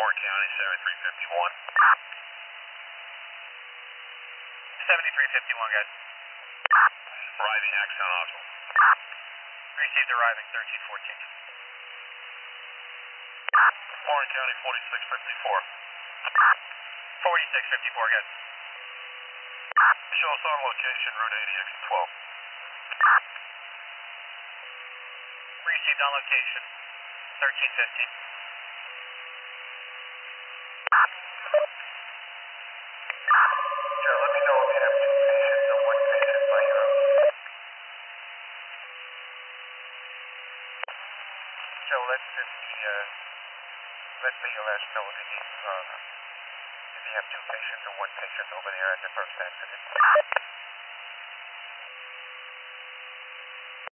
Warren County, 7351. 7351, guys. Arriving Axon Oswald. Received arriving 1314. Warren County, 4654. 4654, guys. Show us on location, Route 80, exit 12. Received on location 1315. Joe, let me know if you have two patients or one patient by your own. Joe, let BLS know if you have two patients or one patient over there at the first accident.